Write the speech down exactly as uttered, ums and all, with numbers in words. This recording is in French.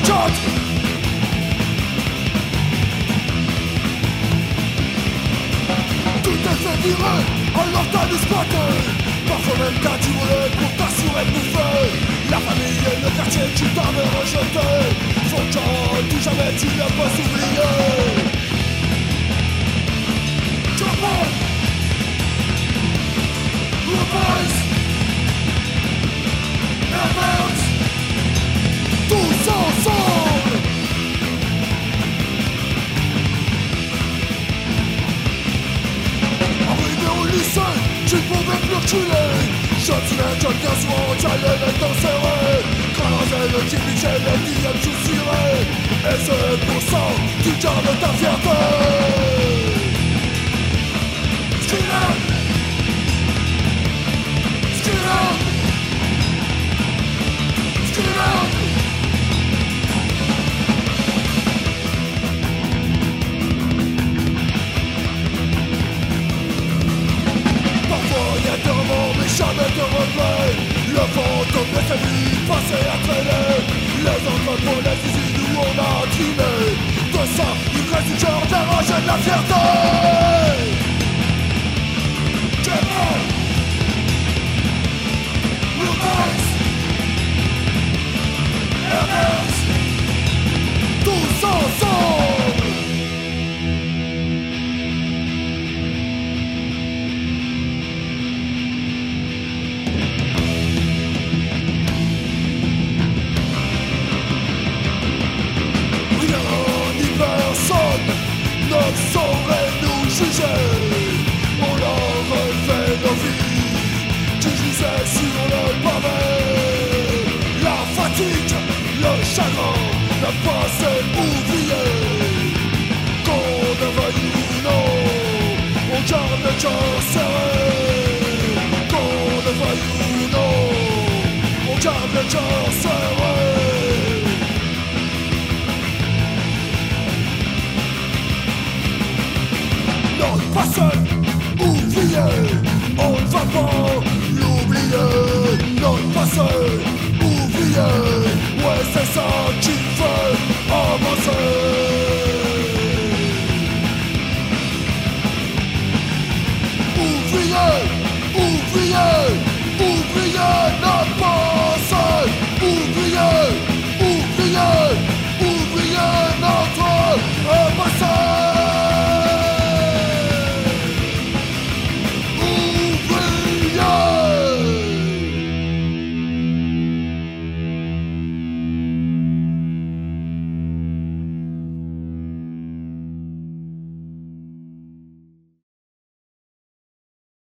shot. Tout est fait virer, alors t'as dû squatter. Parfois même t'as dû voler pour t'assurer de bouffer. La famille et le quartier qui t'avaient rejeté font que tout jamais tu ne peux s'oublier. Japan, Rebels, Airburns, tous ensemble. Arrivé au lycée, tu ne pouvais plus reculer. Je me souviens que bien souvent j'allais les dents serrées. Crasé le Kibichel, les dixièmes sous ciré. Et c'est pour ça que tu gardes ta fierté. Skinhead, Skinhead, Skinhead. Parfois y'a des remords mais jamais de regrets. Le fantôme des familles passé à traîner. Les enfants pour les usines où on a dîné. De ça, il reste du cœur, de la rage et de la fierté. Japan, Rebels, Airburns, tous ensemble. Ne saurait nous juger. On leur refait nos vies. Tu gisais sur